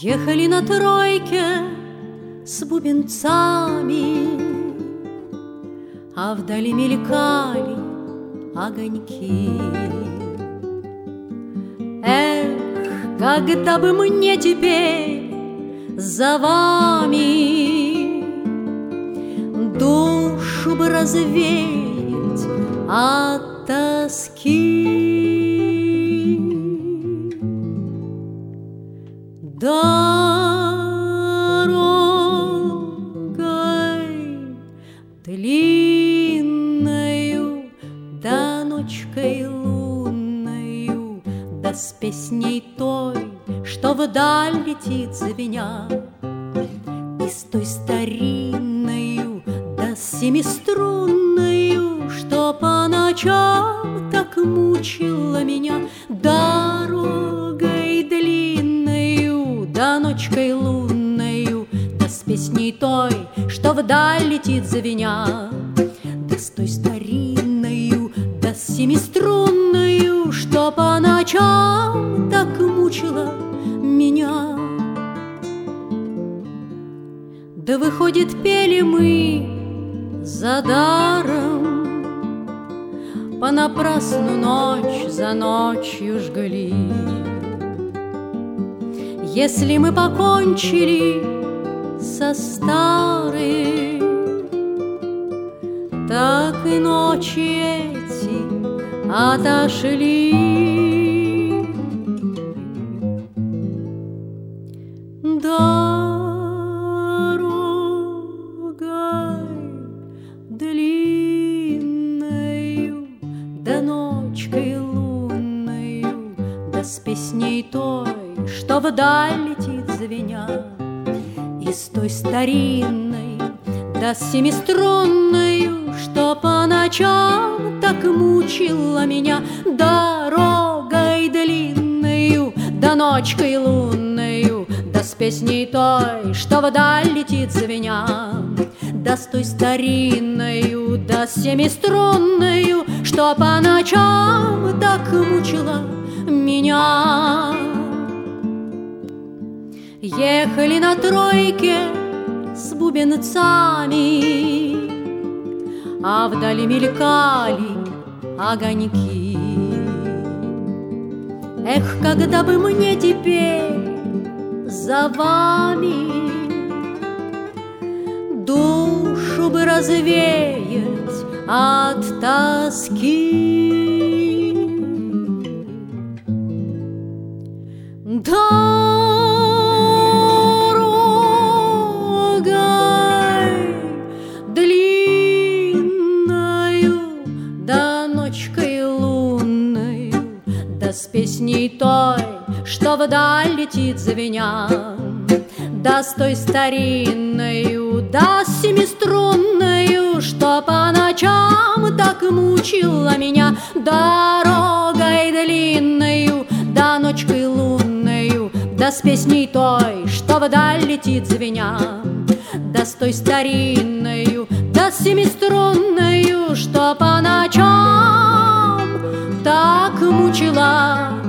Ехали на тройке с бубенцами, а вдали мелькали огоньки. Эх, когда бы мне теперь за вами душу бы развеять от тоски. Дорогой длинною, да ночкой лунною, да с песней той, что вдаль летит звеня, и с той старинною, да с семиструнною, что по ночам так мучила меня. Дорогой длинною, да ночкой лунною, да с песней той, что вдаль летит звеня, да с той старинною, да с семиструнною, что по ночам так мучила меня. Да выходит, пели мы за даром, понапрасну ночь за ночью жгли. Если мы покончили со старым, так и ночи эти отошли. Дорогой длинною, да ночкой лунною, да с песней той, что вдаль летит звеня, и с той старинной, да с семиструнною, что по ночам так мучила меня. Дорогой длинною, да ночкой лунною, да с песней той, что вдаль летит звеня, да с той старинною, да с семиструнною, что по ночам так мучила меня. Ехали на тройке с бубенцами, а вдали мелькали огоньки. Эх, когда бы мне теперь за вами душу бы развеять от тоски. Дорогой длинною, да ночкой лунною, да с песней той, что вдаль летит звеня, да с той старинною, да с семиструнною, что по ночам так мучила меня. Дорогой длинною, да ночкой лунною, да с песней той, что вдаль летит звеня, да с той старинною, да с семиструнною, что по ночам так мучила